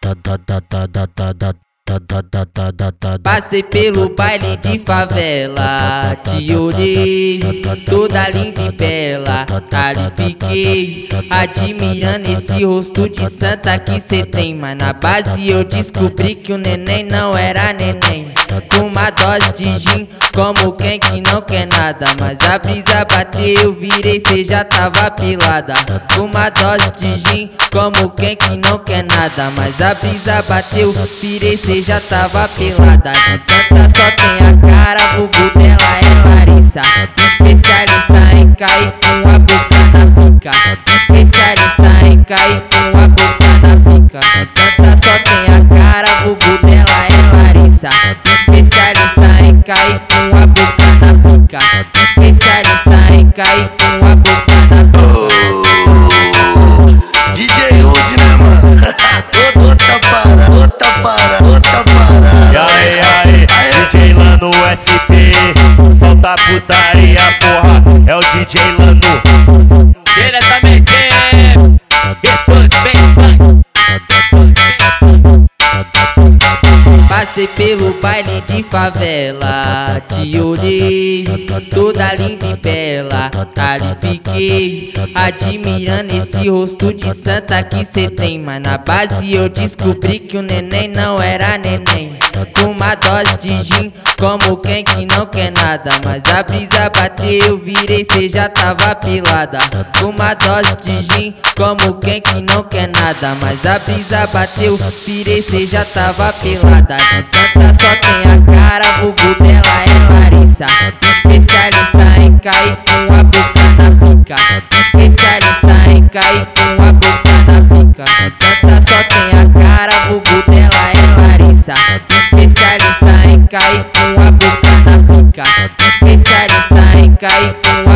Passei pelo baile de favela, te olhei, toda linda e bela. Ali fiquei, admirando esse rosto de santa que cê tem. Mas na base eu descobri que o neném não era neném. Com uma dose de gin, como quem que não quer nada. Mas a brisa bateu, eu virei, cê já tava pilada. Com uma dose de gin, como quem que não quer nada. Mas a brisa bateu, virei, cê já tava pelada. De santa só tem a cara, vulgo dela é Larissa. Especialista em cair com a boca na pica. Especialista em cair com a boca na pica. De santa só tem a cara, vulgo dela é Larissa. Especialista em cair com a boca na pica. Especialista em cair com a boca na pica. DJ Rude, né, mano? Outra para. E aí, DJ Lano SP, solta putaria, porra, é o DJ Lano. Diretamente, responde bem, Passei pelo baile de favela, te olhei, toda linda e bela. Ali fiquei, admirando esse rosto de santa que cê tem. Mas na base eu descobri que o neném não era neném. Com uma dose de gin, como quem que não quer nada. Mas a brisa bateu, eu virei, cê já tava pilada. Com uma dose de gin, como quem que não quer nada. Mas a brisa bateu, virei, cê já tava pelada. De santa só tem a cara, vulgo dela é Larissa. Especialista em cair com a boca na pica. Especialista em cair com a boca na pica. De santa só tem a cara, vulgo dela é Larissa. Especialista em cair com a boca na pica. Especialista em cair com a